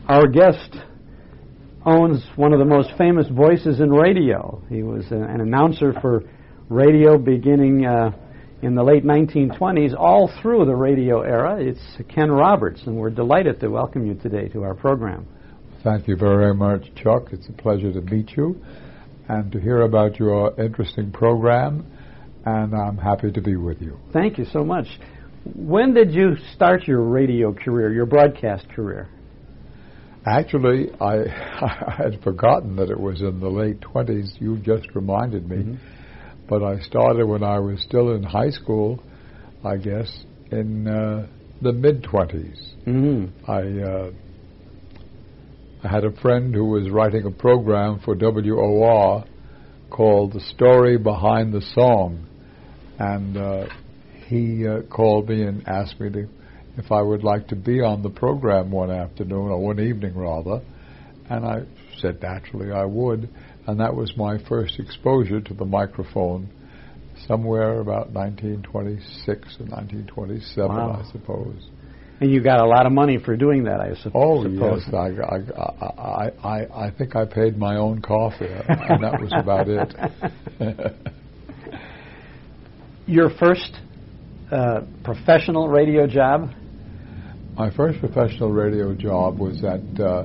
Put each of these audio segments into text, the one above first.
Our guest owns one of the most famous voices in radio. He was an announcer for radio beginning in the late 1920s, all through the radio era. It's Ken Roberts, and we're delighted to welcome you today to our program. Thank you very much, Chuck. It's a pleasure to meet you and to hear about your interesting program, and I'm happy to be with you. Thank you so much. When did you start your radio career, your broadcast career? Actually, I had forgotten that it was in the late 20s. You just reminded me. Mm-hmm. But I started when I was still in high school, I guess, in the mid-20s. Mm-hmm. I had a friend who was writing a program for WOR called The Story Behind the Song. And he called me and asked me if I would like to be on the program one afternoon, or one evening rather. And I said naturally I would. And that was my first exposure to the microphone, somewhere about 1926 or 1927, wow. I suppose. And you got a lot of money for doing that, I suppose. Oh, yes. I think I paid my own car fare, and that was about it. Your first professional radio job? My first professional radio job was at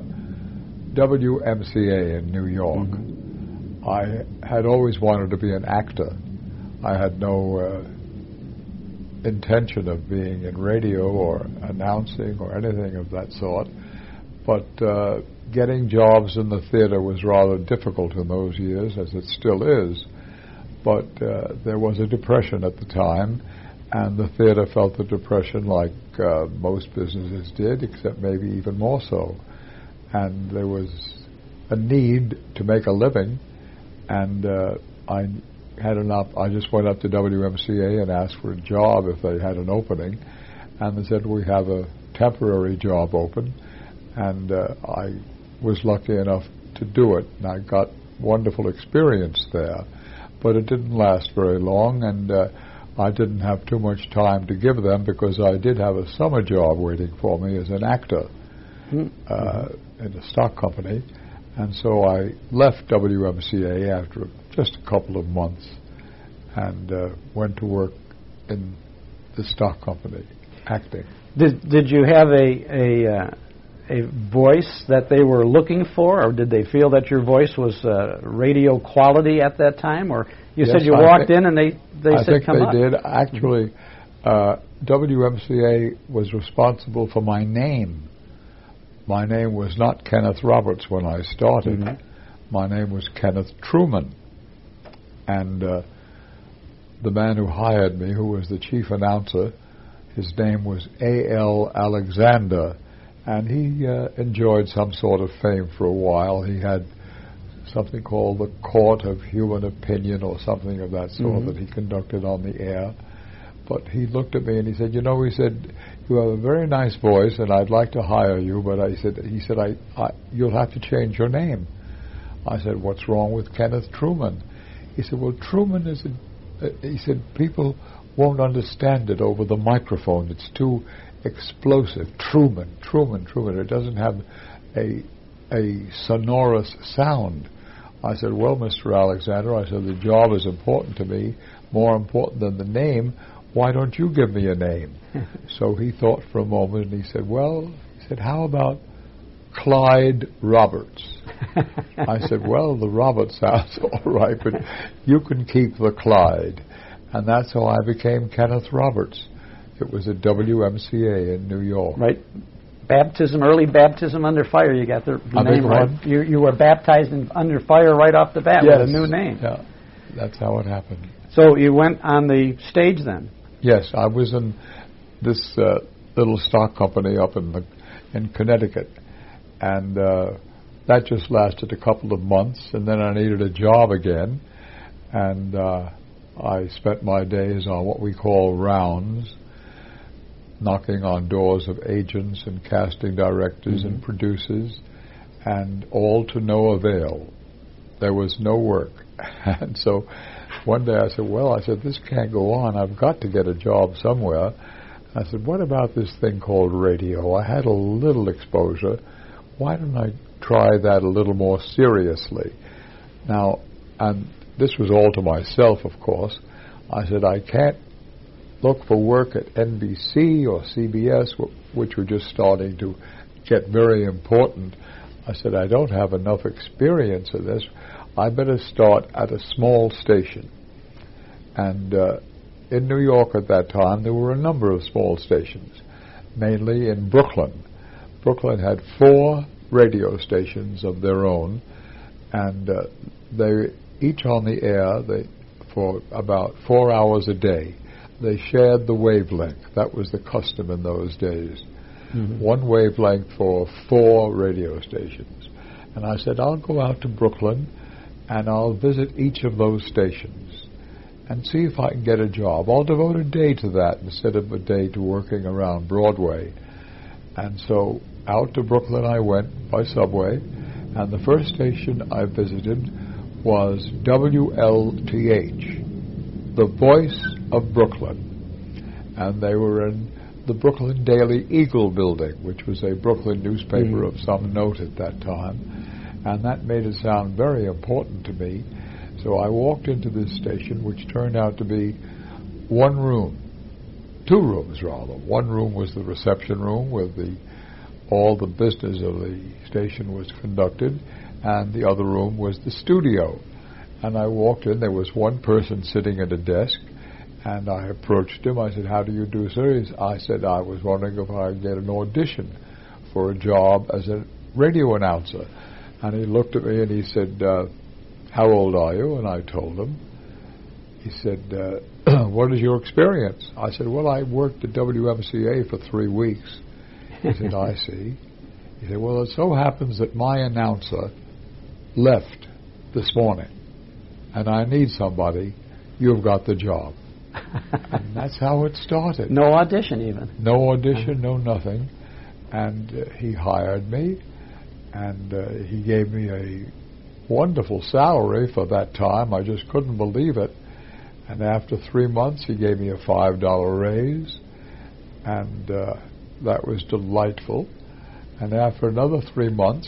WMCA in New York. Mm-hmm. I had always wanted to be an actor. I had no intention of being in radio or announcing or anything of that sort. But getting jobs in the theater was rather difficult in those years, as it still is. But there was a depression at the time, and the theater felt the depression like most businesses did, except maybe even more so. And there was a need to make a living, and I just went up to WMCA and asked for a job if they had an opening, and they said, we have a temporary job open, and I was lucky enough to do it, and I got wonderful experience there. But it didn't last very long, and I didn't have too much time to give them because I did have a summer job waiting for me as an actor in a stock company. And so I left WMCA after just a couple of months and went to work in the stock company, acting. Did you have a voice that they were looking for, or did they feel that your voice was radio quality at that time? Or you said you walked in and they said come up? I think they did. Actually, WMCA was responsible for my name. My name was not Kenneth Roberts when I started. Mm-hmm. My name was Kenneth Truman. And the man who hired me, who was the chief announcer, his name was A.L. Alexander. And he enjoyed some sort of fame for a while. He had something called the Court of Human Opinion or something of that sort mm-hmm. that he conducted on the air. But he looked at me and he said, he said, you have a very nice voice and I'd like to hire you, but he said, you'll have to change your name. I said, what's wrong with Kenneth Truman? He said, well, Truman is he said, people won't understand it over the microphone. It's too explosive. Truman. It doesn't have a sonorous sound. I said, well, Mr. Alexander, I said, the job is important to me, more important than the name. Why don't you give me a name? So he thought for a moment, and he said, how about Clyde Roberts? I said, well, the Roberts sounds all right, but you can keep the Clyde. And that's how I became Kenneth Roberts. It was at WMCA in New York. Right. Early baptism under fire. You got the name right. You were baptized under fire right off the bat with a new name. Yeah, that's how it happened. So you went on the stage then? Yes, I was in this little stock company up in Connecticut, and that just lasted a couple of months, and then I needed a job again, and I spent my days on what we call rounds, knocking on doors of agents and casting directors mm-hmm. and producers, and all to no avail. There was no work. And so one day I said, this can't go on. I've got to get a job somewhere. I said, what about this thing called radio? I had a little exposure why don't I try that a little more seriously? Now, and this was all to myself, of course. I said, I can't look for work at NBC or CBS, which were just starting to get very important. I said, I don't have enough experience in this. I better start at a small station. And in New York at that time, there were a number of small stations, mainly in Brooklyn. Brooklyn had 4 radio stations of their own, and they each on the air for about 4 hours a day. They shared the wavelength. That was the custom in those days. Mm-hmm. One wavelength for 4 radio stations. And I said, I'll go out to Brooklyn and I'll visit each of those stations and see if I can get a job. I'll devote a day to that instead of a day to working around Broadway. And so out to Brooklyn I went by subway, and the first station I visited was WLTH, the voice of Brooklyn. And they were in the Brooklyn Daily Eagle building, which was a Brooklyn newspaper of some note at that time. And that made it sound very important to me. So I walked into this station, which turned out to be 1 room, 2 rooms rather. 1 room was the reception room where all the business of the station was conducted, and the other room was the studio. And I walked in, there was 1 person sitting at a desk, and I approached him. I said, how do you do, sir? I said, I was wondering if I could get an audition for a job as a radio announcer. And he looked at me and he said, how old are you? And I told him. He said, what is your experience? I said, well, I worked at WMCA for 3 weeks. He said, I see. He said, well, it so happens that my announcer left this morning, and I need somebody. You've got the job. And that's how it started. No audition even. No audition, no nothing. And he hired me, and he gave me a wonderful salary for that time. I just couldn't believe it. And after 3 months, he gave me a $5 raise, and that was delightful. And after another 3 months,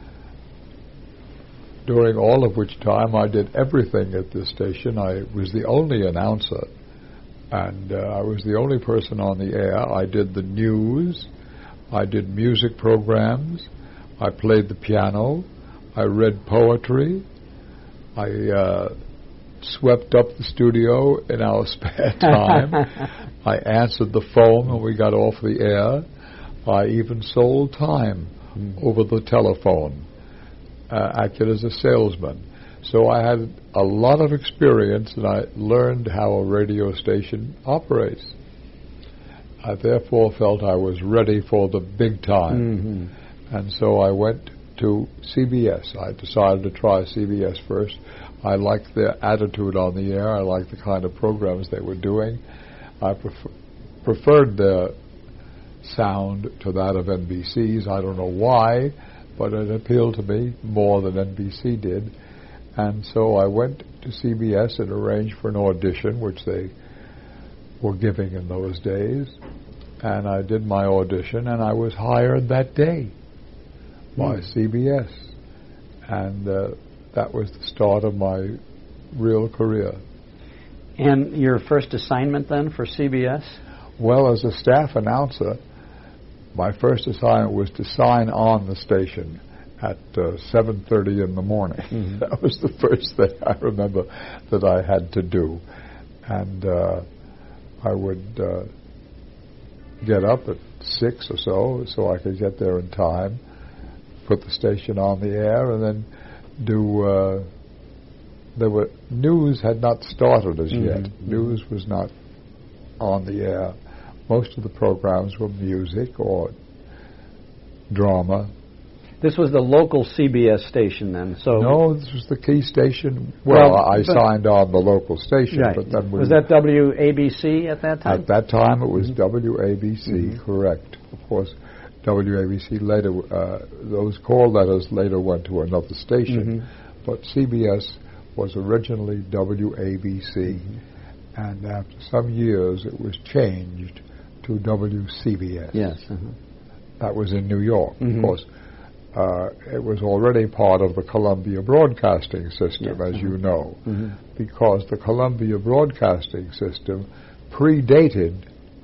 during all of which time I did everything at this station. I was the only announcer, and I was the only person on the air. I did the news, I did music programs, I played the piano, I read poetry, I swept up the studio in our spare time, I answered the phone when we got off the air, I even sold time over the telephone, acted as a salesman. So I had a lot of experience, and I learned how a radio station operates. I therefore felt I was ready for the big time. And so I went to CBS. I decided to try CBS first. I liked their attitude on the air. I liked the kind of programs they were doing. I preferred their sound to that of NBC's. I don't know why, but it appealed to me more than NBC did. And so I went to CBS and arranged for an audition, which they were giving in those days. And I did my audition, and I was hired that day by CBS. And that was the start of my real career. And your first assignment then for CBS? Well, as a staff announcer, my first assignment was to sign on the station at 7:30 in the morning. That was the first thing I remember that I had to do. And I would get up at 6 or so I could get there in time, put the station on the air, and then do... news had not started as yet. News was not on the air. Most of the programs were music or drama. This was the local CBS station then. So no, this was the key station. Well, I signed on the local station, right. But then was that WABC at that time? At that time, it was WABC. Correct. Of course, WABC later. Those call letters later went to another station, but CBS was originally WABC, and after some years, it was changed to WCBS. Yes. That was in New York, of course. it was already part of the Columbia Broadcasting System, Yes. as you know, Mhm. because the Columbia Broadcasting System predated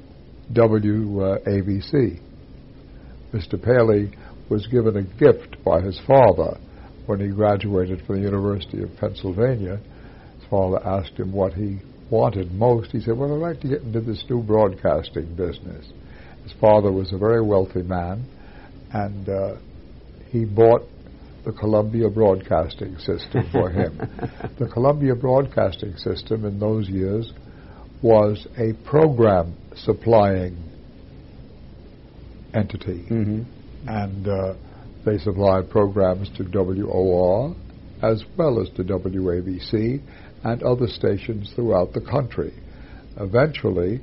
WABC. Mr. Paley was given a gift by his father when he graduated from the University of Pennsylvania. His father asked him what he wanted most. He said, well, I'd like to get into this new broadcasting business. His father was a very wealthy man, and he bought the Columbia Broadcasting System for him. The Columbia Broadcasting System in those years was a program supplying entity. Mhm. And they supplied programs to WOR as well as to WABC and other stations throughout the country. Eventually,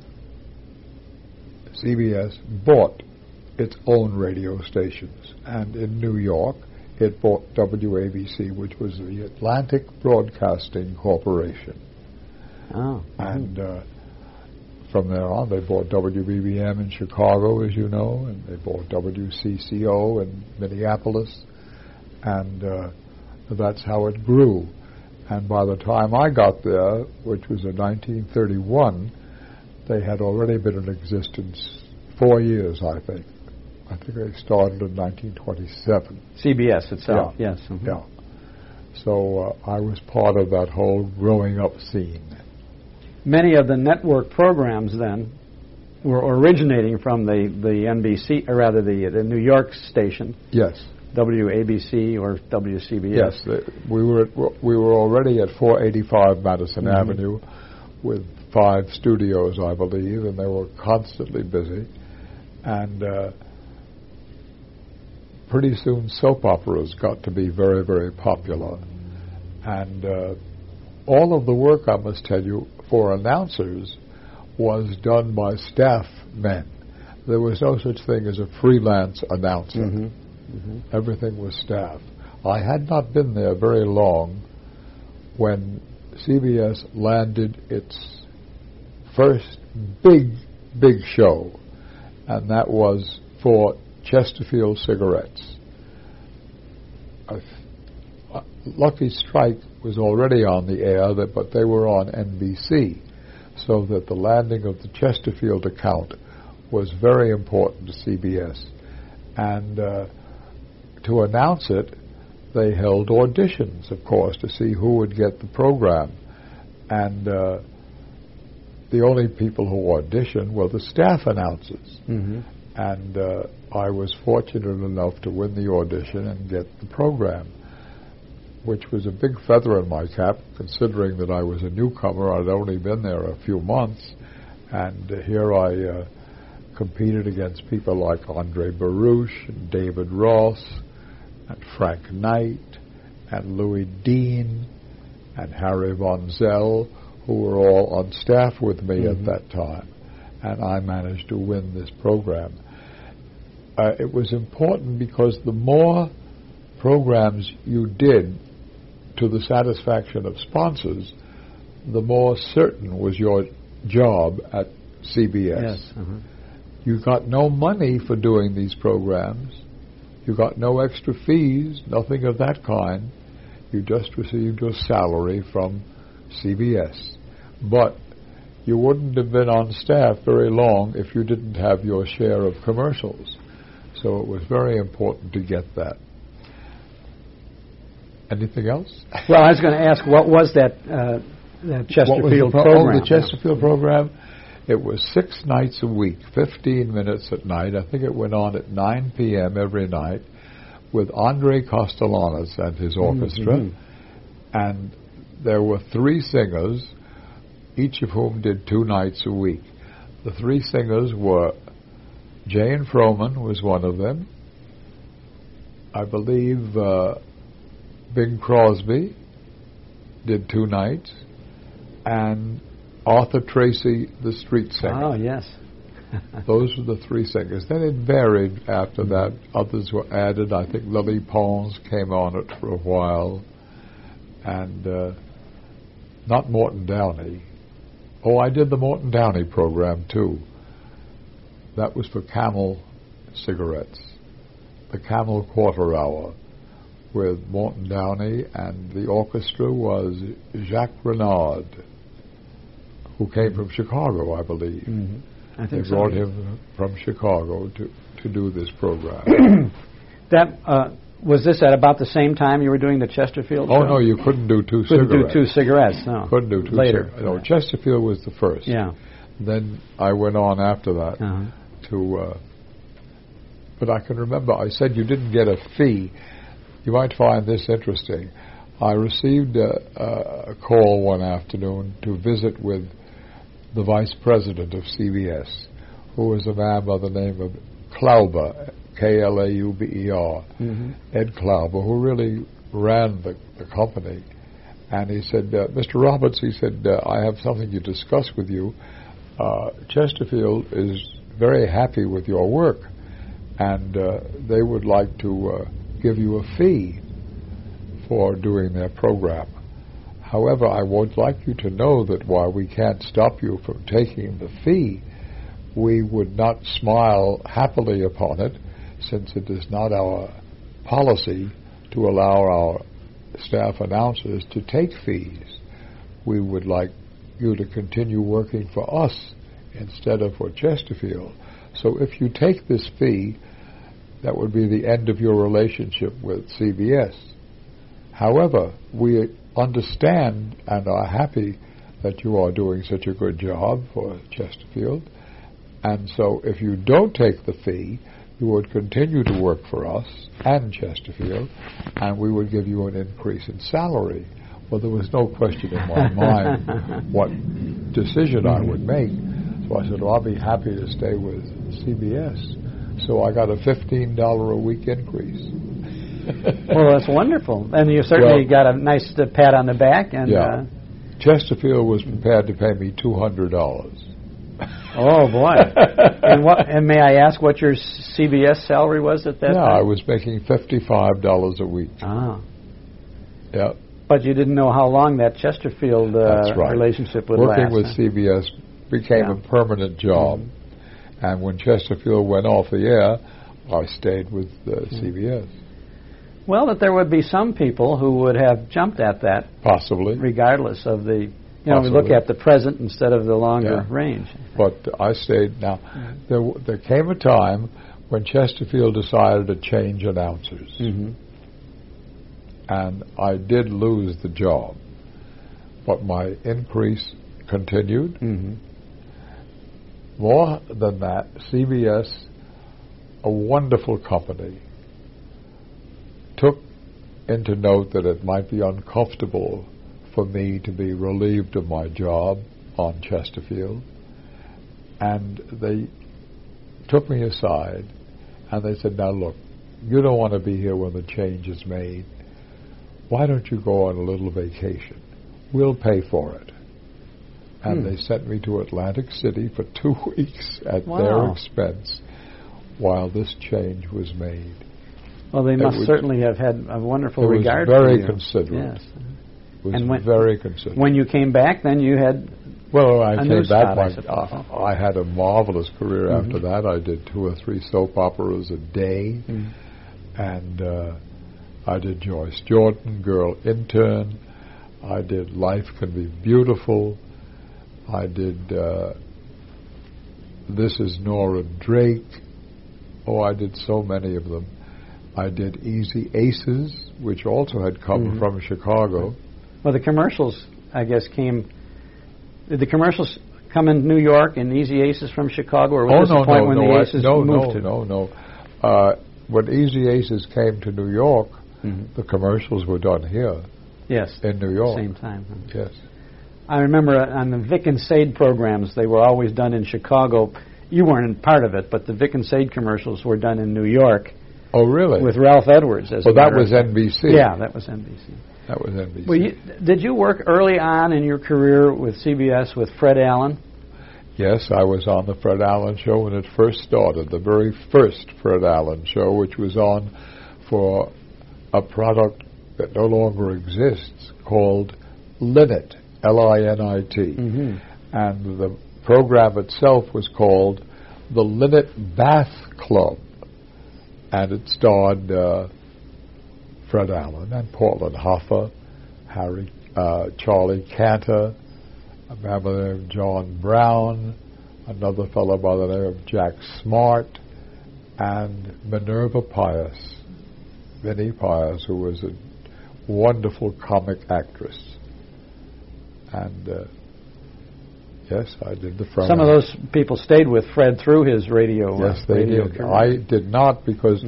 CBS bought its own radio stations, and in New York it bought WABC, which was the Atlantic Broadcasting Corporation. Oh. And from there on, they bought WBBM in Chicago, as you know, and they bought WCCO in Minneapolis, and that's how it grew. And by the time I got there, which was in 1931, they had already been in existence 4 years, I think. I think they started in 1927. CBS itself, Yeah. yes. Mhm. Yeah. So I was part of that whole growing up scene. Many of the network programs then were originating from the NBC, or rather the New York station, Yes. WABC or WCBS. Yes, we were already at 485 Madison Mhm. Avenue with 5 studios, I believe, and they were constantly busy. And pretty soon soap operas got to be very, very popular. And all of the work, I must tell you, for announcers was done by staff men. There was no such thing as a freelance announcer. Mhm. Mhm. Everything was staff. I had not been there very long when CBS landed its first big show, and that was for Chesterfield cigarettes. Lucky Strike was already on the air, but they were on NBC, so that the landing of the Chesterfield account was very important to CBS. And to announce it, they held auditions, of course, to see who would get the program. And the only people who auditioned were the staff announcers. Mm-hmm. And I was fortunate enough to win the audition and get the program, which was a big feather in my cap, considering that I was a newcomer. I'd only been there a few months, and here I competed against people like Andre Baruch and David Ross and Frank Knight and Louis Dean and Harry Von Zell, who were all on staff with me at that time, and I managed to win this program. It was important because the more programs you did to the satisfaction of sponsors, the more certain was your job at CBS. Yes. Uh-huh. You got no money for doing these programs. You got no extra fees, nothing of that kind. You just received your salary from CBS. But you wouldn't have been on staff very long if you didn't have your share of commercials. So it was very important to get that. Anything else? Well, I was going to ask, what was that Chesterfield program? The Chesterfield program. It was 6 nights a week, 15 minutes at night. I think it went on at 9 p.m. every night with Andre Castellanos and his orchestra. And there were 3 singers, each of whom did 2 nights a week. The 3 singers were Jane Froman was one of them. I believe Bing Crosby did 2 nights, and Arthur Tracy, the street singer. Oh, yes. Those were the 3 singers. Then it varied after that. Others were added. I think Lily Pons came on it for a while. And not Morton Downey. Oh, I did the Morton Downey program, too. That was for Camel cigarettes. the Camel Quarter Hour with Morton Downey, and the orchestra was Jacques Renard, who came from Chicago, I believe. Mm-hmm. I think they brought him from Chicago to do this program. Was this at about the same time you were doing the Chesterfield show? Oh, no, you couldn't do two cigarettes. Couldn't do two cigarettes, no. Couldn't do two later. No, Chesterfield was the first. Yeah. Then I went on after that to... but I can remember I said you didn't get a fee. You might find this interesting. I received a call one afternoon to visit with the vice president of CBS, who was a man by the name of Klauber, K-L-A-U-B-E-R, Ed Klauber, who really ran the company. And he said, Mr. Roberts, he said, I have something to discuss with you. Chesterfield is very happy with your work, and they would like to give you a fee for doing their program. However, I would like you to know that while we can't stop you from taking the fee, we would not smile happily upon it, since it is not our policy to allow our staff announcers to take fees. We would like you to continue working for us instead of for Chesterfield. So if you take this fee, that would be the end of your relationship with CBS. However, we understand and are happy that you are doing such a good job for Chesterfield, and so if you don't take the fee, you would continue to work for us and Chesterfield, and we would give you an increase in salary. Well, there was no question in my mind what decision I would make. So I said, well, I'll be happy to stay with CBS. So I got a $15 a week increase. Well, that's wonderful. And you certainly got a nice pat on the back. And Chesterfield was prepared to pay me $200. Oh, boy. And may I ask what your CBS salary was at that time? Yeah, I was making $55 a week. Ah. Yeah. But you didn't know how long that Chesterfield That's right. relationship would Working last. with CBS became a permanent job. And when Chesterfield went off the air, I stayed with CBS. Well, that there would be some people who would have jumped at that. Possibly. Regardless of the, we look at the present instead of the longer range. But I stayed. Now, there came a time when Chesterfield decided to change announcers. And I did lose the job. But my increase continued. More than that, CBS, a wonderful company, took into note that it might be uncomfortable for me to be relieved of my job on Chesterfield, and they took me aside and they said, now look, you don't want to be here when the change is made. Why don't you go on a little vacation? We'll pay for it. And they sent me to Atlantic City for 2 weeks at their expense while this change was made. Well, they must certainly have had a wonderful regard for you. It was very considerate. Yes. It was very considerate. When you came back, then you had I came back. I had a marvelous career after that. I did 2 or 3 soap operas a day. And I did Joyce Jordan, Girl Intern. I did Life Can Be Beautiful. I did This Is Nora Drake. Oh, I did so many of them. I did Easy Aces, which also had come from Chicago. Well, the commercials, I guess, came... Did the commercials come in New York and Easy Aces from Chicago, or was this the point when the Aces moved to... No. When Easy Aces came to New York, the commercials were done here. Yes. In New York. Same time. Yes. I remember on the Vic and Sade programs, they were always done in Chicago. You weren't part of it, but the Vic and Sade commercials were done in New York. Oh, really? With Ralph Edwards. Well, that was NBC. Yeah, that was NBC. That was NBC. Well, did you work early on in your career with CBS with Fred Allen? Yes, I was on the Fred Allen Show when it first started, the very first Fred Allen Show, which was on for a product that no longer exists called Linit, L-I-N-I-T. And the program itself was called the Linit Bath Club. And it starred Fred Allen and Portland Hoffa, Charlie Cantor, a man by the name of John Brown, another fellow by the name of Jack Smart, and Minerva Pius, Minnie Pius, who was a wonderful comic actress. And yes, I did the front. Some of those people stayed with Fred through his radio. Yes, they radio did. career. I did not, because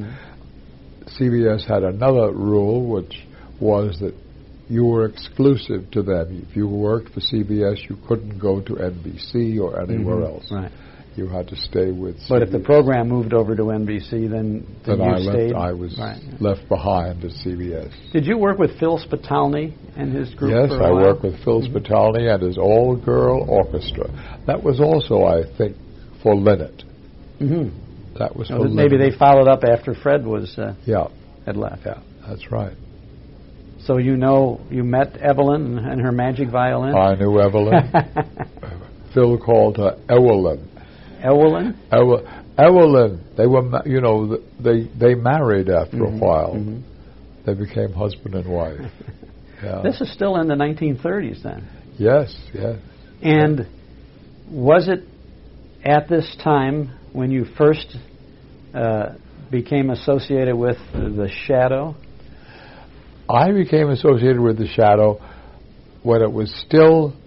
CBS had another rule, which was that you were exclusive to them. If you worked for CBS, you couldn't go to NBC or anywhere else. Right. You had to stay with CBS. But if the program moved over to NBC, then you stayed? I was left behind at CBS. Did you work with Phil Spitalny and his group? Yes, for a I while? worked with Phil Spitalny and his all-girl orchestra. That was also, I think, for Linnet. Mm-hmm. That was for maybe Linnet. they followed up after Fred was had left. Yeah, that's right. So you met Evelyn and her magic violin? I knew Evelyn. Phil called her Ewelyn. Ewelyn? Ewelyn. They were, they married after a while. Mm-hmm. They became husband and wife. Yeah. This is still in the 1930s then? Yes, yes. And was it at this time when you first became associated with the Shadow? I became associated with the Shadow when it was still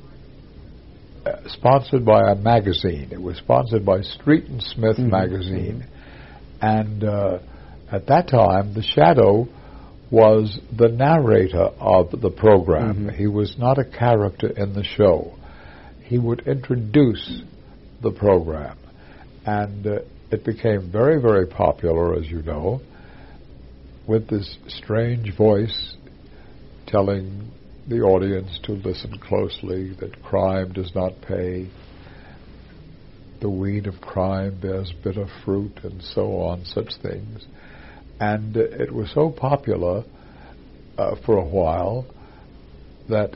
sponsored by a magazine. It was sponsored by Street and Smith magazine. And at that time, the Shadow was the narrator of the program. He was not a character in the show. He would introduce the program. And it became very, very popular, as you know, with this strange voice telling the audience to listen closely, that crime does not pay, the weed of crime bears bitter fruit, and so on, such things. And it was so popular for a while that,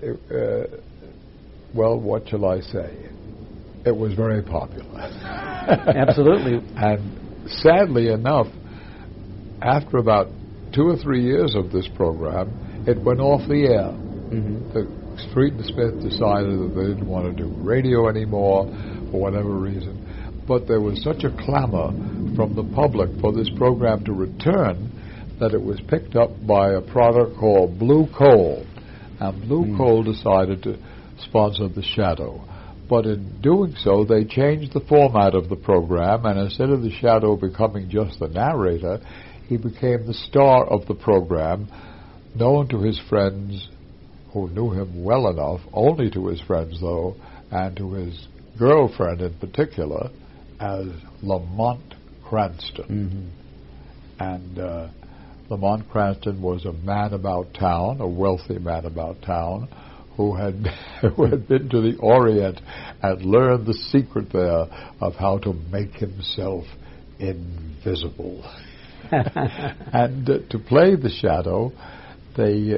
what shall I say? It was very popular. Absolutely. And sadly enough, after about 2 or 3 years of this program, it went off the air. The Street and Smith decided that they didn't want to do radio anymore for whatever reason. But there was such a clamor from the public for this program to return that it was picked up by a product called Blue Coal. And Blue Coal decided to sponsor the Shadow. But in doing so, they changed the format of the program, and instead of the Shadow becoming just the narrator, he became the star of the program, known to his friends who knew him well enough, only to his friends though, and to his girlfriend in particular, as Lamont Cranston. And Lamont Cranston was a man about town, a wealthy man about town, who had been to the Orient and learned the secret there of how to make himself invisible. And to play the Shadow, they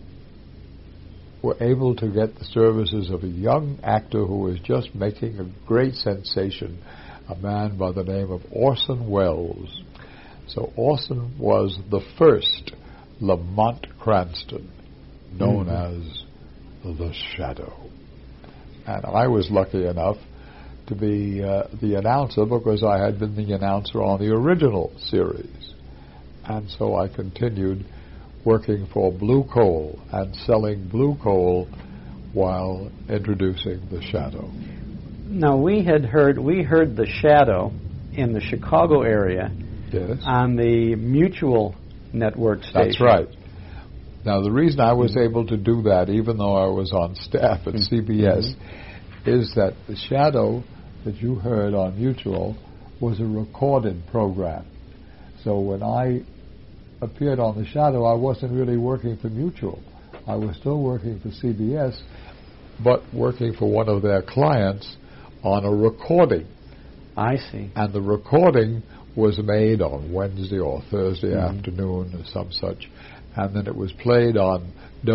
were able to get the services of a young actor who was just making a great sensation, a man by the name of Orson Welles. So Orson was the first Lamont Cranston, known as the Shadow. And I was lucky enough to be the announcer because I had been the announcer on the original series. And so I continued working for Blue Coal and selling Blue Coal while introducing the Shadow. Now, we heard the Shadow in the Chicago area on the Mutual Network station. That's right. Now, the reason I was able to do that, even though I was on staff at CBS, is that the Shadow that you heard on Mutual was a recorded program. So when I appeared on the Shadow, I wasn't really working for Mutual. I was still working for CBS, but working for one of their clients on a recording. I see. And the recording was made on Wednesday or Thursday afternoon or some such, and then it was played on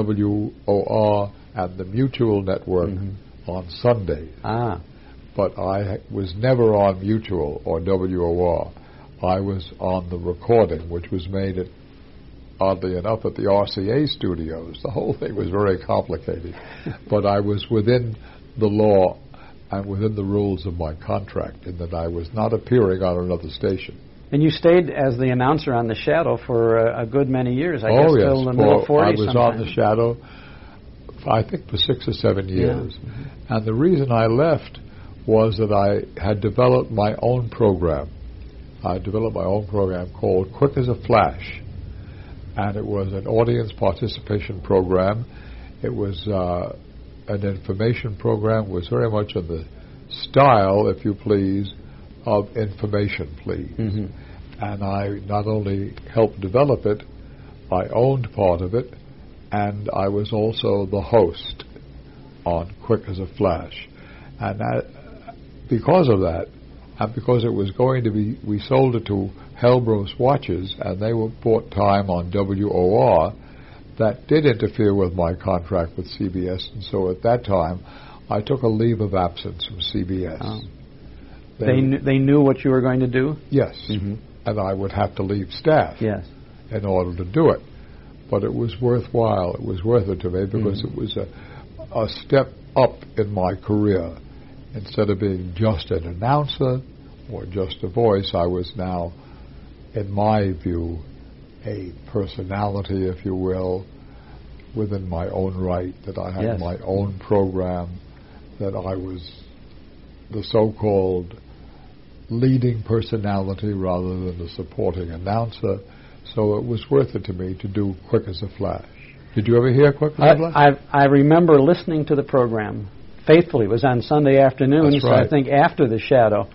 WOR and the Mutual Network on Sundays. But I was never on Mutual or WOR. I was on the recording, which was made at, oddly enough, at the RCA studios. The whole thing was very complicated. But I was within the law and within the rules of my contract in that I was not appearing on another station. And you stayed as the announcer on The Shadow for a good many years, I guess, yes. till the middle 40s. I was sometime. on The Shadow, I think, for 6 or 7 years. Yeah. Mm-hmm. And the reason I left was that I had developed my own program. I developed my own program called Quick as a Flash. And it was an audience participation program. It was an information program, was very much in the style, if you please, of Information Please. Mm-hmm. And I not only helped develop it, I owned part of it, and I was also the host on Quick as a Flash. And that, because of that, and because it was going to be, we sold it to Helbros Watches, and they bought time on WOR, that did interfere with my contract with CBS, and so at that time, I took a leave of absence from CBS. Oh. They knew what you were going to do? Yes. Mm-hmm. And I would have to leave staff in order to do it. But it was worthwhile. It was worth it to me because it was a step up in my career. Instead of being just an announcer or just a voice, I was now, in my view, a personality, if you will, within my own right, that I had my own program, that I was the so-called leading personality rather than the supporting announcer. So it was worth it to me to do Quick as a Flash. Did you ever hear Quick as a Flash? I remember listening to the program faithfully. It was on Sunday afternoons, That's right. I think after The Shadow.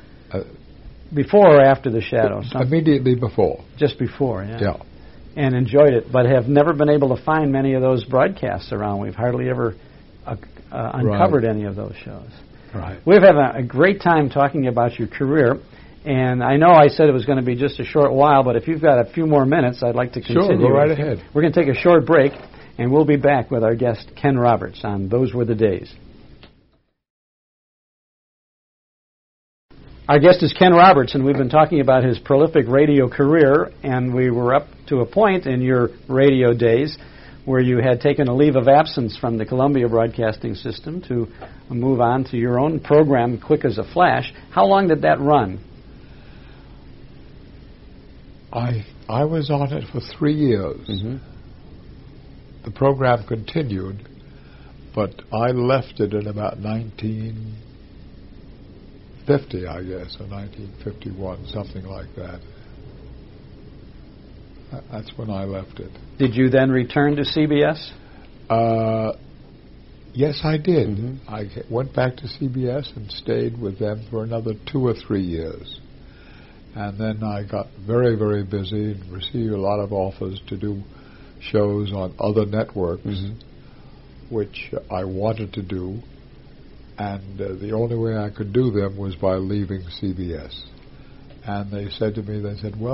Before or after The Shadow? Immediately before. Just before, Yeah. And enjoyed it, but have never been able to find many of those broadcasts around. We've hardly ever uncovered any of those shows. Right. We've had a great time talking about your career, and I know I said it was going to be just a short while, but if you've got a few more minutes, I'd like to continue. Sure, go right ahead. We're going to take a short break, and we'll be back with our guest, Ken Roberts, on Those Were the Days. Our guest is Ken Roberts, and we've been talking about his prolific radio career, and we were up to a point in your radio days where you had taken a leave of absence from the Columbia Broadcasting System to move on to your own program, Quick as a Flash. How long did that run? I was on it for 3 years. Mm-hmm. The program continued, but I left it in about 1950, I guess, or 1951, something like that. That's when I left it. Did you then return to CBS? Yes, I did. Mm-hmm. I went back to CBS and stayed with them for another 2 or 3 years. And then I got very, very busy and received a lot of offers to do shows on other networks, which I wanted to do. And the only way I could do them was by leaving CBS. And they said to me,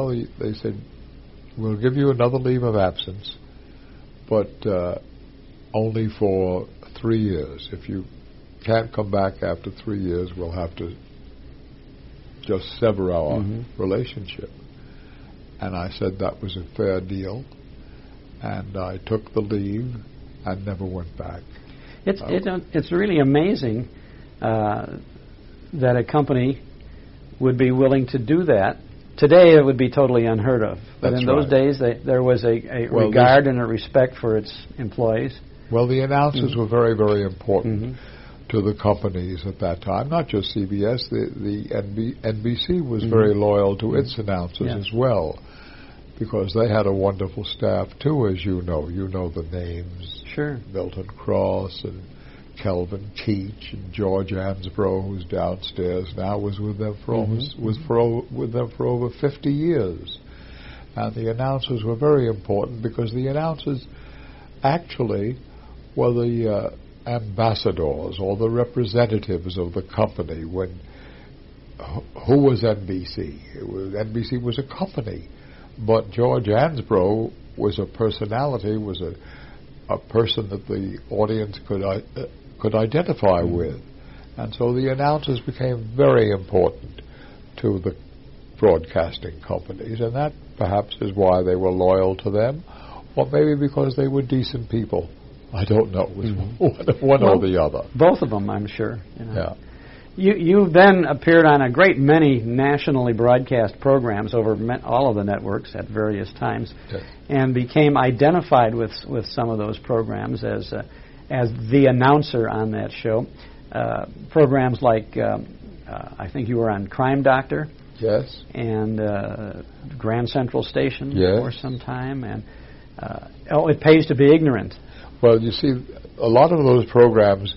we'll give you another leave of absence, but only for 3 years. If you can't come back after 3 years, we'll have to just sever our relationship. And I said that was a fair deal, and I took the leave and never went back. It's really amazing that a company would be willing to do that. Today it would be totally unheard of. But in those days there was a regard and a respect for its employees. Well, the announcers were very, very important to the companies at that time. Not just CBS. The NBC was very loyal to its announcers as well, because they had a wonderful staff too, as you know. You know the names. Sure. Milton Cross and Kelvin Keach and George Ansbro, who's downstairs now, was with them for with them for over 50 years. And the announcers were very important because the announcers actually were the ambassadors or the representatives of the company. When who was NBC? NBC was a company, but George Ansbro was a personality, was a person that the audience could identify with, and so the announcers became very important to broadcasting companies, and that perhaps is why they were loyal to them, or maybe because they were decent people. I don't know. It was one or the other. Both of them, I'm sure. Yeah. You then appeared on a great many nationally broadcast programs over all of the networks at various times, Yes. and became identified with some of those programs as the announcer on that show. Programs like I think you were on Crime Doctor. Yes. And Grand Central Station Yes. for some time, and It Pays to Be Ignorant. Well, you see, a lot of those programs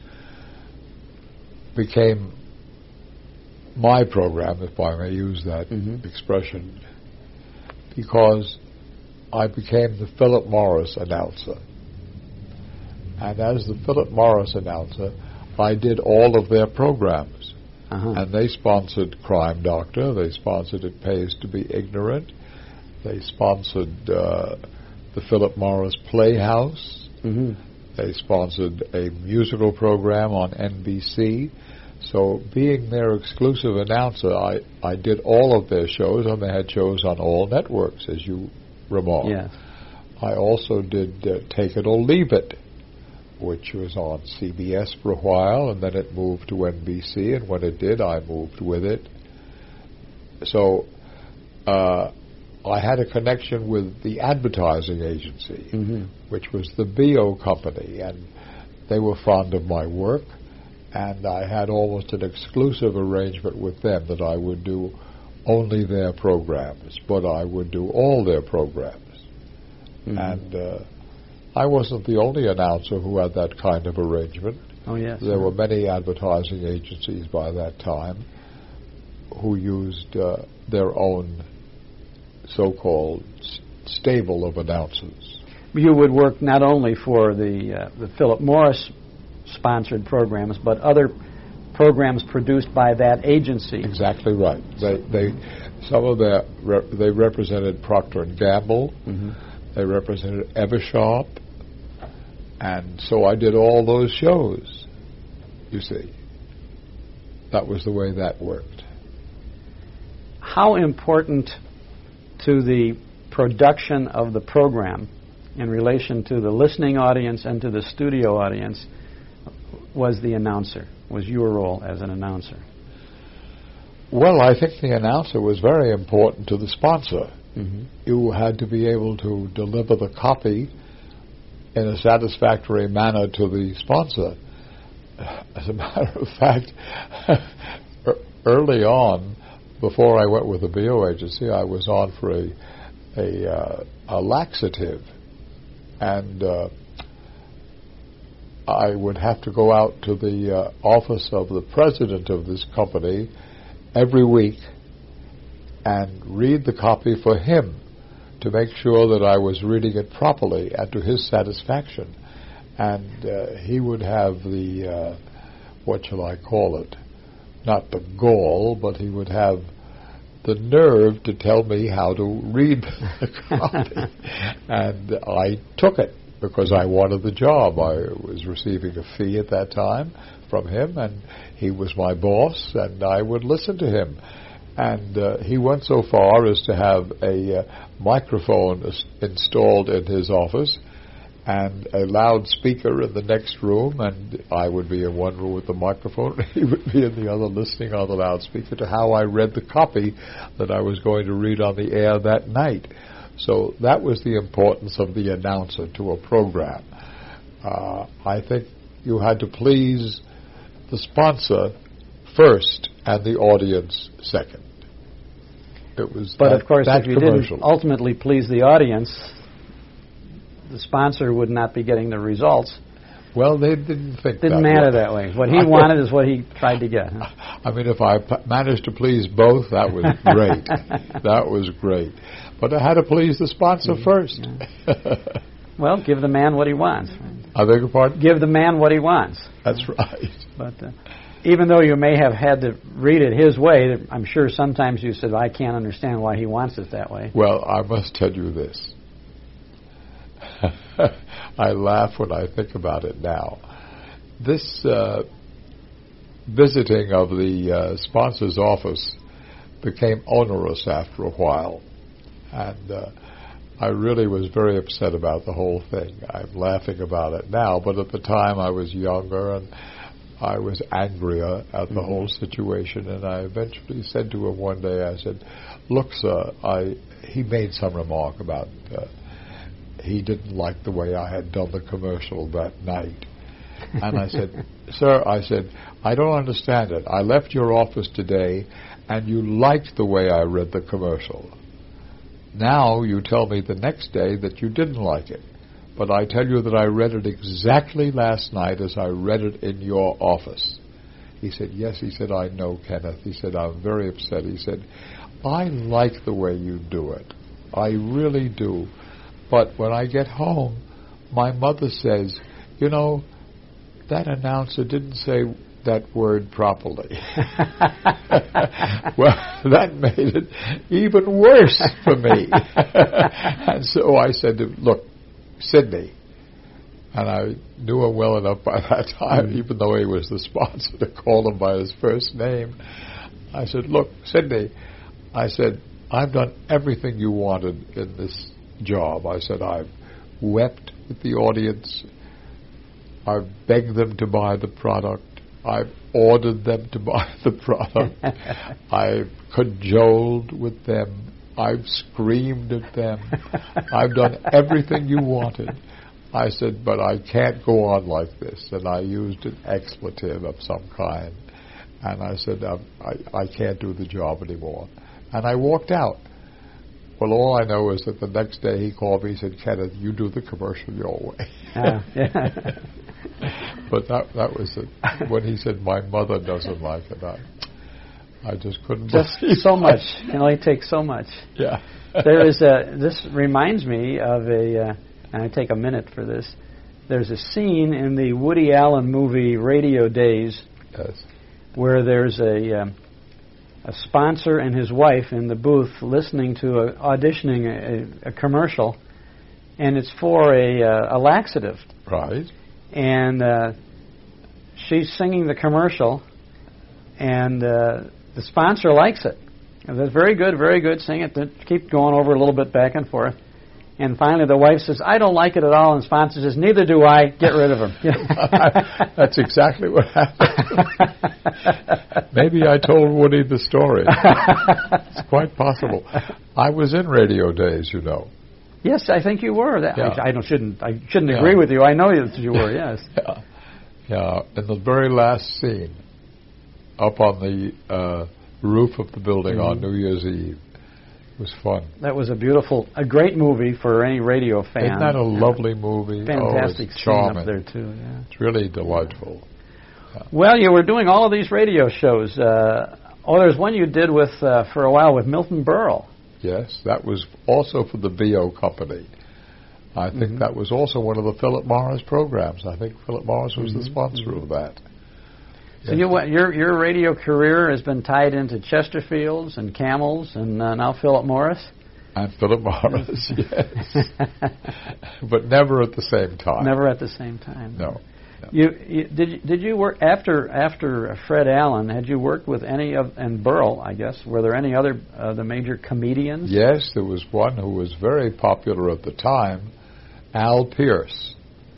became my program, if I may use that expression, because I became the Philip Morris announcer. And as the Philip Morris announcer, I did all of their programs. And they sponsored Crime Doctor, they sponsored It Pays to Be Ignorant, they sponsored the Philip Morris Playhouse, they sponsored a musical program on NBC. So being their exclusive announcer, I did all of their shows, and they had shows on all networks, as you remarked. Yes. I also did Take It or Leave It, which was on CBS for a while, and then it moved to NBC, and when it did, I moved with it. So I had a connection with the advertising agency, which was the BO Company, and they were fond of my work, and I had almost an exclusive arrangement with them that I would do only their programs, but I would do all their programs. And I wasn't the only announcer who had that kind of arrangement. Oh, yes. There were many advertising agencies by that time who used their own so-called stable of announcers. You would work not only for the Philip Morris sponsored programs, but other programs produced by that agency. Exactly right. They represented Procter and Gamble. They represented Eversharp, and so I did all those shows. You see, that was the way that worked. How important to the production of the program in relation to the listening audience and to the studio audience was the announcer, was your role as an announcer? Well, I think the announcer was very important to the sponsor. You had to be able to deliver the copy in a satisfactory manner to the sponsor. As a matter of fact, early on, before I went with the BO agency, I was on for a laxative, and I would have to go out to the office of the president of this company every week and read the copy for him to make sure that I was reading it properly and to his satisfaction. And he would have the, what shall I call it, not the gall, but he would have the nerve to tell me how to read the copy. And I took it because I wanted the job. I was receiving a fee at that time from him, and he was my boss, and I would listen to him. And he went so far as to have a microphone installed in his office and a loudspeaker in the next room, and I would be in one room with the microphone, and he would be in the other listening on the loudspeaker to how I read the copy that I was going to read on the air that night. So that was the importance of the announcer to a program. I think you had to please the sponsor first and the audience second. It was but that, of course, that if you commercial. didn't ultimately please the audience, the sponsor would not be getting the results. Well, they didn't think Didn't that matter way. that way. What he wanted is what he tried to get. Huh? I mean, if I managed to please both, that was great. That was great. But I had to please the sponsor first. Well, give the man what he wants. I beg your pardon? Give the man what he wants. That's right. But even though you may have had to read it his way, I'm sure sometimes you said, I can't understand why he wants it that way. Well, I must tell you this. I laugh when I think about it now. This visiting of the sponsor's office became onerous after a while. And I really was very upset about the whole thing. I'm laughing about it now, but at the time I was younger and I was angrier at the whole situation, and I eventually said to him one day, I said, "Look, sir," he made some remark about he didn't like the way I had done the commercial that night. And I said, "Sir," I said, "I don't understand it. I left your office today, and you liked the way I read the commercial. Now you tell me the next day that you didn't like it. But I tell you that I read it exactly last night as I read it in your office." He said, "Yes," he said, "I know, Kenneth." He said, "I'm very upset." He said, "I like the way you do it. I really do. But when I get home, my mother says, you know, that announcer didn't say that word properly." Well, that made it even worse for me. And so I said to him, "Look, Sidney," and I knew him well enough by that time, even though he was the sponsor, to call him by his first name. I said, "Look, Sidney," I said, "I've done everything you wanted in this job." I said, "I've wept with the audience. I've begged them to buy the product. I've ordered them to buy the product. I've cajoled with them. I've screamed at them. I've done everything you wanted." I said, "But I can't go on like this." And I used an expletive of some kind. And I said, I can't do the job anymore. And I walked out. Well, all I know is that the next day he called me and said, "Kenneth, you do the commercial your way." But that was it. When he said, "My mother doesn't like it," I just couldn't believe so much. It can only take so much. Yeah. There is this reminds me of and I take a minute for this. There's a scene in the Woody Allen movie Radio Days, yes, where there's a sponsor and his wife in the booth listening to auditioning a commercial, and it's for a laxative. Right. And she's singing the commercial, and the sponsor likes it. And that's very good, sing it. Keep going over a little bit back and forth. And finally the wife says, "I don't like it at all," and the sponsor says, "Neither do I, get rid of him." That's exactly what happened. Maybe I told Woody the story. It's quite possible. I was in Radio Days, you know. Yes, I think you were. Yeah. I shouldn't agree with you. I know that you were, yes. Yeah. In the very last scene, up on the roof of the building on New Year's Eve. It was fun. That was a great movie for any radio fan. Isn't that a lovely movie? Fantastic it's scene charming. up there, too. Yeah. It's really delightful. Yeah. Well, you were doing all of these radio shows. There's one you did with for a while with Milton Berle. Yes, that was also for the B.O. Company. I think that was also one of the Philip Morris programs. I think Philip Morris was the sponsor of that. So your radio career has been tied into Chesterfields and Camels and now Philip Morris? And Philip Morris, yes. But never at the same time. Never at the same time. No. Did you work after Fred Allen? Had you worked with any of, and Berle, I guess? Were there any other the major comedians? Yes, there was one who was very popular at the time, Al Pierce.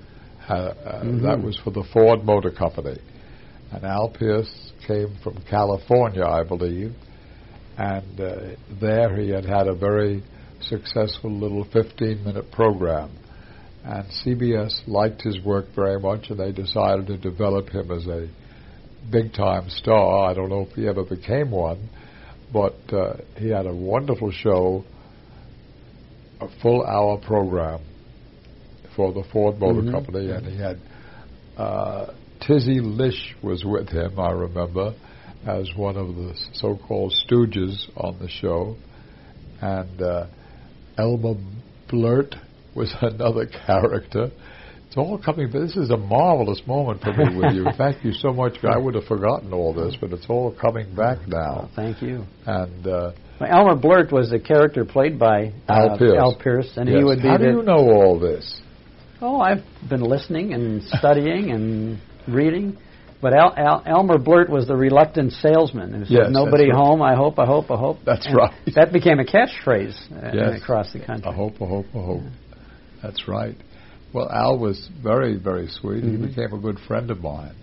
That was for the Ford Motor Company. And Al Pierce came from California, I believe, and there he had a very successful little 15-minute program. And CBS liked his work very much, and they decided to develop him as a big-time star. I don't know if he ever became one, but he had a wonderful show, a full-hour program for the Ford Motor Company, and he had Tizzy Lish was with him, I remember, as one of the so-called stooges on the show, and Elmer Blurt was another character. It's all coming, but this is a marvelous moment for me with you. Thank you so much. I would have forgotten all this, but it's all coming back now. Oh, thank you. And Elmer Blurt was the character played by Al Pierce, and yes. he would be. How do you know all this? Oh, I've been listening and studying and reading. But Elmer Blurt was the reluctant salesman who said, Yes, "Nobody that's right. home, I hope, I hope, I hope." That's And right. That became a catchphrase Yes. across the country. I hope, I hope, I hope. That's right. Well, Al was very, very sweet. Mhm. He became a good friend of mine.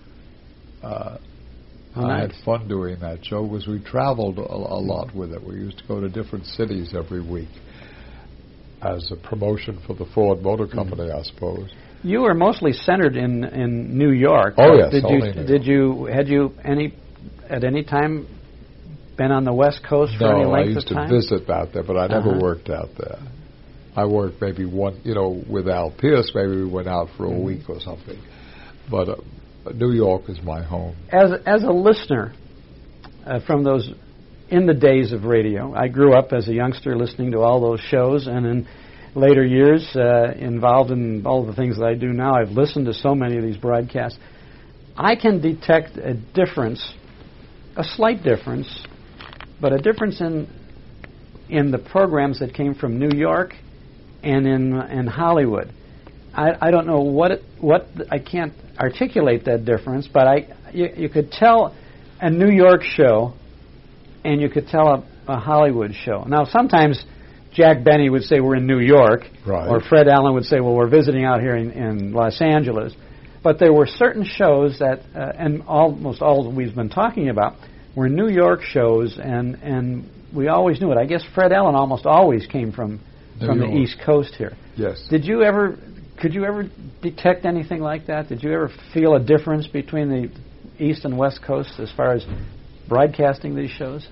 Oh, I nice. had fun doing that show because we traveled a lot with it. We used to go to different cities every week as a promotion for the Ford Motor Company, I suppose. You were mostly centered in New York. Oh, yes, Did only New had you at any time been on the West Coast for any No, I length used of time? to visit out there, but I never Uh-huh. worked out there. I worked maybe with Al Pierce, maybe we went out for a week or something. But New York is my home. As a listener from those in the days of radio, I grew up as a youngster listening to all those shows, and in later years involved in all the things that I do now. I've listened to so many of these broadcasts. I can detect a difference, a slight difference, but a difference in the programs that came from New York and in Hollywood. I don't know what I can't articulate that difference, but you could tell a New York show and you could tell a Hollywood show. Now sometimes Jack Benny would say we're in New York, Right. or Fred Allen would say, well, we're visiting out here in Los Angeles. But there were certain shows that, and almost all that we've been talking about, were New York shows, and we always knew it. I guess Fred Allen almost always came from the York. East Coast here. Yes. Could you ever detect anything like that? Did you ever feel a difference between the East and West Coast as far as broadcasting these shows?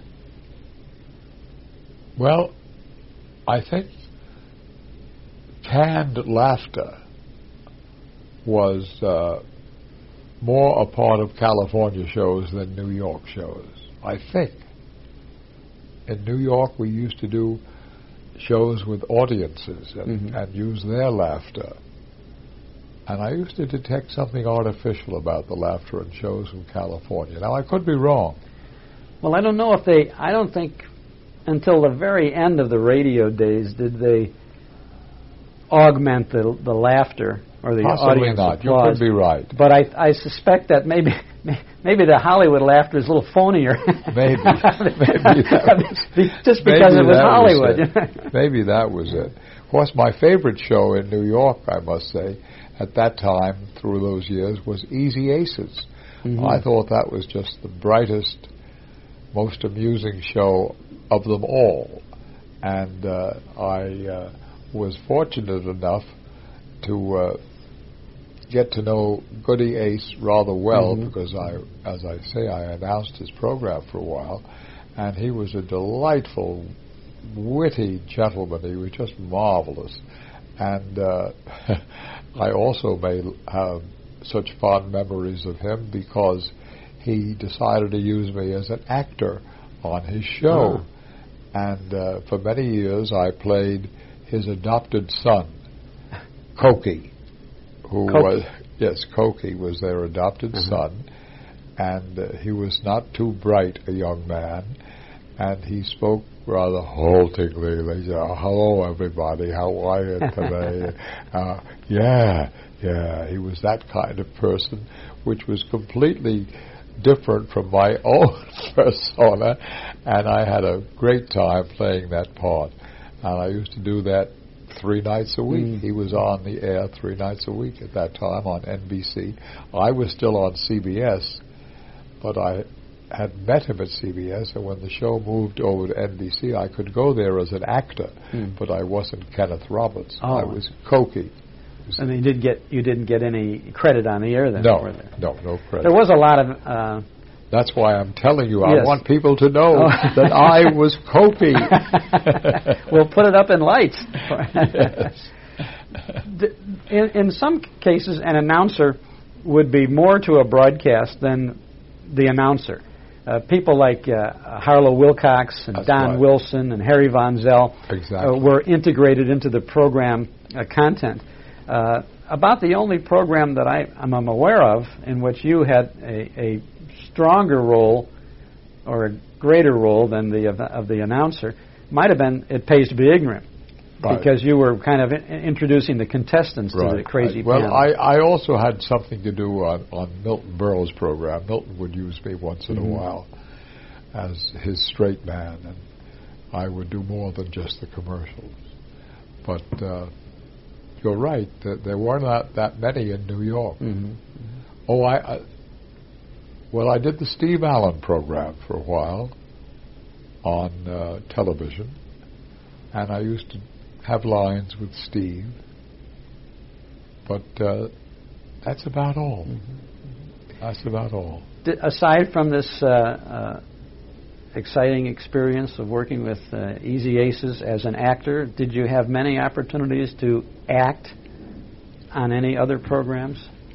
Well, I think canned laughter was more a part of California shows than New York shows, I think. In New York, we used to do shows with audiences and use their laughter. And I used to detect something artificial about the laughter in shows from California. Now, I could be wrong. Well, I don't know if I don't think until the very end of the radio days did they augment the laughter or the Possibly audience not. applause. You could be right. But I suspect that maybe the Hollywood laughter is a little phonier. Maybe Just because maybe it was that Hollywood. it. Maybe that was it. Of course, my favorite show in New York, I must say, at that time, through those years, was Easy Aces. Mm-hmm. I thought that was just the brightest, most amusing show of them all. And I was fortunate enough to get to know Goody Ace rather well because as I say, I announced his program for a while, and he was a delightful, witty gentleman. He was just marvelous. And I also may have such fond memories of him because he decided to use me as an actor on his show. And for many years I played his adopted son, Cokie, Cokie was their adopted son, and he was not too bright a young man, and he spoke rather haltingly. Like, hello, everybody. How are you today? He was that kind of person, which was completely different from my own persona, and I had a great time playing that part. And I used to do that 3 nights a week. He was on the air 3 nights a week at that time on NBC. I was still on CBS, but I had met him at CBS, and when the show moved over to NBC, I could go there as an actor, but I wasn't Kenneth Roberts. I was Cokie. And you didn't get any credit on the air then? No credit. There was a lot of... That's why I'm telling you. Yes. I want people to know that I was Cokie. We'll put it up in lights. Yes. In some cases, an announcer would be more to a broadcast than the announcer. People like Harlow Wilcox and Don Wilson and Harry Von Zell were integrated into the program content. About the only program that I'm aware of in which you had a stronger role or a greater role than of the announcer might have been It Pays to Be Ignorant. Right. Because you were kind of introducing the contestants to the crazy Well, panel. I also had something to do on Milton Berle's program. Milton would use me once in a while as his straight man, and I would do more than just the commercials. But you're right, there weren't that many in New York. Oh, I did the Steve Allen program for a while on television, and I used to have lines with Steve, but that's about all. That's about all. Aside from this exciting experience of working with Easy Aces as an actor, did you have many opportunities to act on any other programs?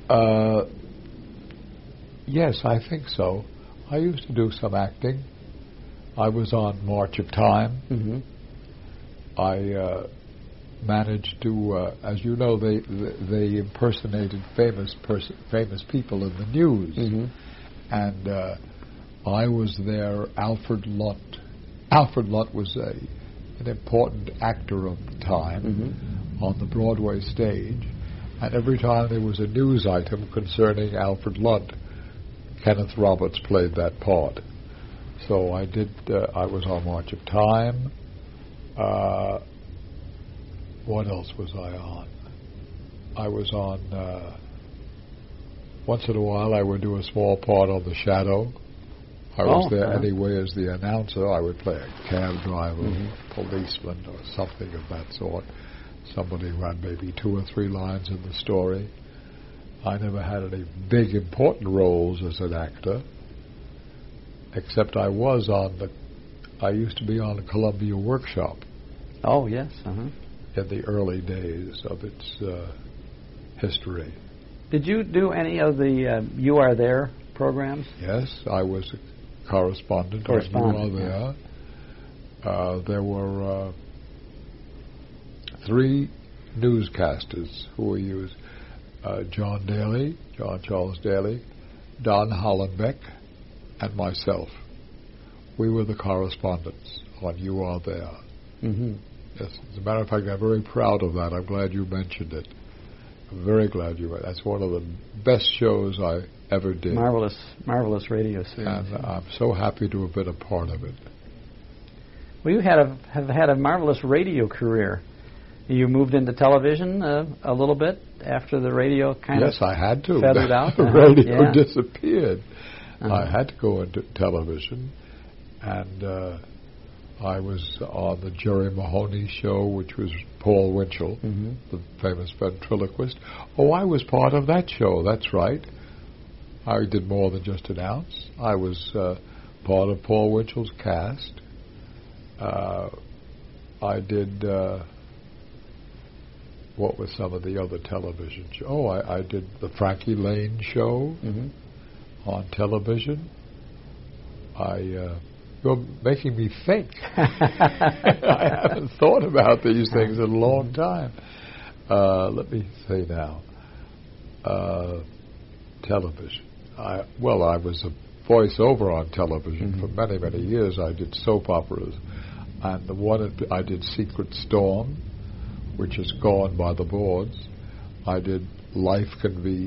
Yes, I think so. I used to do some acting. I was on March of Time. I managed to, as you know, they impersonated famous people in the news, and I was there. Alfred Lunt. Alfred Lunt was an important actor of the time on the Broadway stage, and every time there was a news item concerning Alfred Lunt, Kenneth Roberts played that part. So I did. I was on March of Time. What else was I on? I was on. Once in a while, I would do a small part on The Shadow. I was there anyway as the announcer. I would play a cab driver, policeman, or something of that sort. Somebody who had maybe 2 or 3 lines in the story. I never had any big important roles as an actor, except I used to be on the Columbia Workshop. Oh, yes. In the early days of its history. Did you do any of the You Are There programs? Yes, I was a correspondent on You Are There. There were 3 newscasters who were used. John Charles Daly, Don Hollenbeck, and myself. We were the correspondents on You Are There. Yes, as a matter of fact, I'm very proud of that. I'm glad you mentioned it. I'm very glad you. That's one of the best shows I ever did. Marvelous radio series. And I'm so happy to have been a part of it. Well, you have had a marvelous radio career. You moved into television a little bit after the radio kind of I had to. feathered out. The radio disappeared. I had to go into television, and I was on the Jerry Mahoney show, which was Paul Winchell, the famous ventriloquist. Oh, I was part of that show, that's right. I did more than just announce. I was part of Paul Winchell's cast. I did... what was some of the other television shows? Oh, I did the Frankie Lane show on television. You're making me think. I haven't thought about these things in a long time. Let me say now. Television. I was a voiceover on television for many, many years. I did soap operas. And the one I did Secret Storm, which is gone by the boards. I did Life Can Be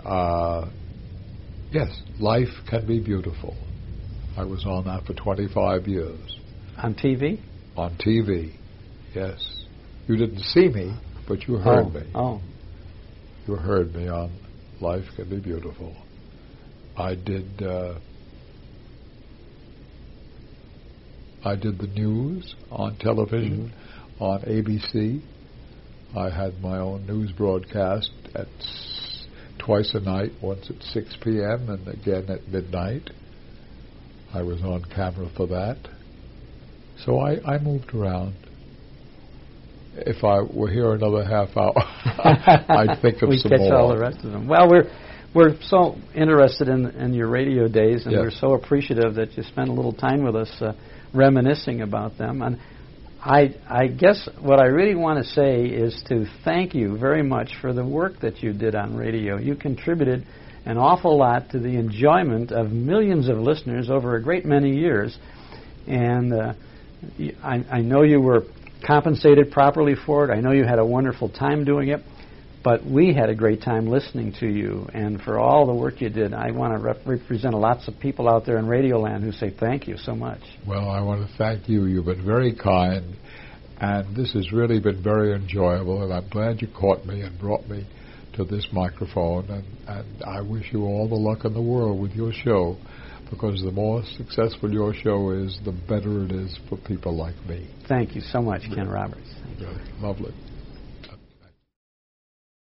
Beautiful. I was on that for 25 years. On TV? On TV, yes. You didn't see me, but you heard me. Oh. You heard me on Life Can Be Beautiful. I did the news on television, on ABC. I had my own news broadcast at twice a night, once at 6 p.m. and again at midnight. I was on camera for that. So I moved around. If I were here another half hour, I'd think of some more. We'd catch all the rest of them. Well, we're so interested in your radio days, and we're so appreciative that you spent a little time with us reminiscing about them. And I guess what I really want to say is to thank you very much for the work that you did on radio. You contributed an awful lot to the enjoyment of millions of listeners over a great many years. And I know you were compensated properly for it. I know you had a wonderful time doing it, but we had a great time listening to you. And for all the work you did, I want to represent lots of people out there in Radioland who say thank you so much. Well, I want to thank you. You've been very kind, and this has really been very enjoyable, and I'm glad you caught me and brought me to this microphone, and I wish you all the luck in the world with your show, because the more successful your show is, the better it is for people like me. Thank you so much, Ken Roberts. Really lovely.